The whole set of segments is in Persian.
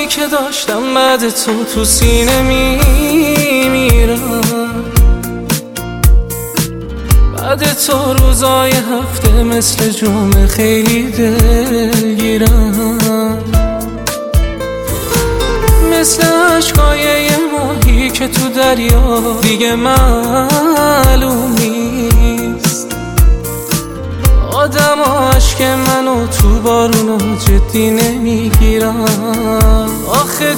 عشقایی که داشتم بعد تو سینه میمیرم. بعد تو روزای هفته مثل جمعه خیلی دلگیرم، مثل عشقای یه ماهی که تو دریا دیگه معلوم نیست. آدم عشق منو تو بارونو جدی نمیگیرم. آخه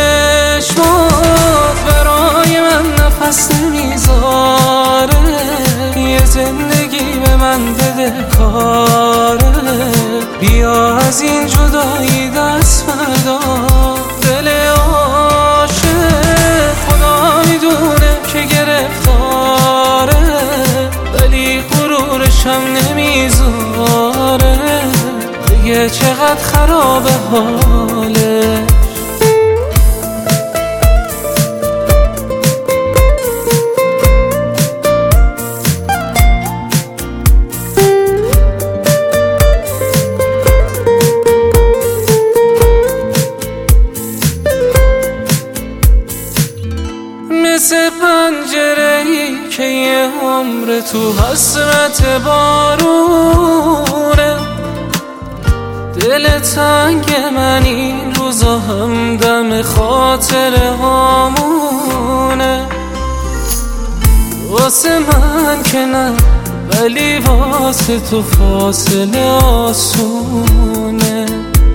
چشمات برای من نفس نمیذاره، یه زندگی به من بده کاره. بیا از این جدایی دست بردار، دل عاشق خدا میدونه که گرفتاره، ولی غرورشم نمیذاره. دیگه چقدر خرابه حاله. مثل پنجره‌ای که یه عمر تو حسرت بارونه، دل تنگ من این روزا همدم خاطره هامونه. واسه من که نه، ولی واسه تو فاصله آسونه.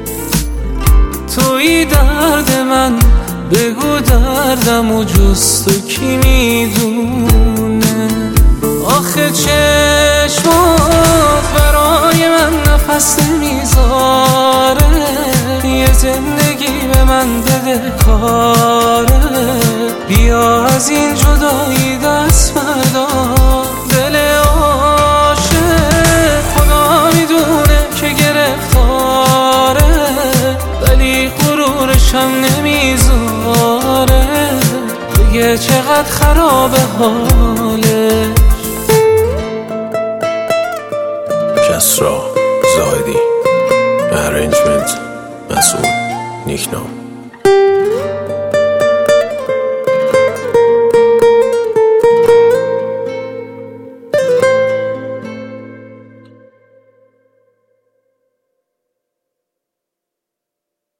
توی درد من بگو دردم و جز تو کی میدونه. آخه چشمات برای من نفس نمیذاره، یه زندگی به من بده کاره. بیا از این جدایی دست بردار، دل عاشق خدا میدونه که گرفتاره، ولی غرورشم نمیذاره. دیگه چقدر خرابه حاله. کسرا زاهدی، ارنجمنت مسعود نیکنام.